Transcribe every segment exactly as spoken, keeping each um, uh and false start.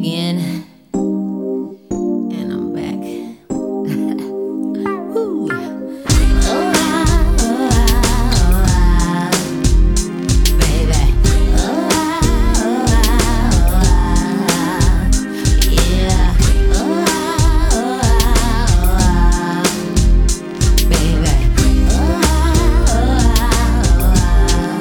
again, and I'm back. Woo. Oh, ah, oh, ah, oh, ah, baby. Oh, ah, oh, ah, oh, ah, yeah. Oh, ah, oh, ah, oh, ah, baby. Oh, ah, oh,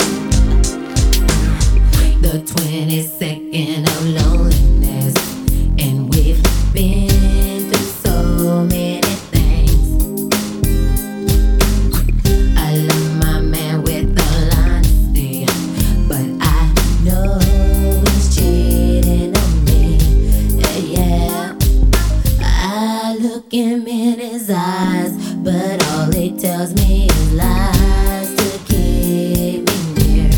ah, the twenty-second of loneliness, and we've been through so many things. I love my man with all honesty, but I know he's cheating on me. Yeah, I look him in his eyes, but all he tells me is lies to keep me near.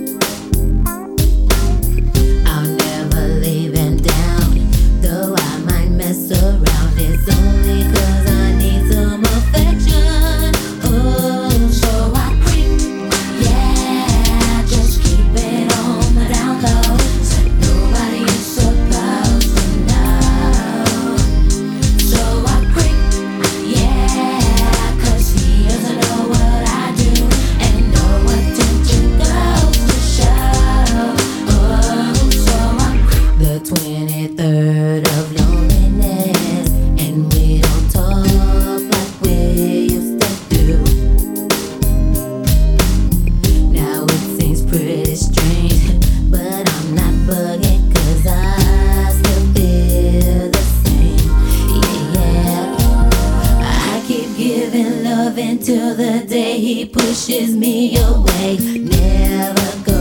I'll never leave him down, though I might mess around. It's only 'cause I need some affection. Oh, so I creep, yeah, just keep it on the down low, so nobody is supposed to know. So I creep, yeah, 'cause he doesn't know what I do, and no attention goes to show. Oh, so I creep. The twenty-third of loneliness, and we don't talk like we used to do. Now it seems pretty strange, but I'm not bugging, 'cause I still feel the same. Yeah, I keep giving love until the day he pushes me away. Never go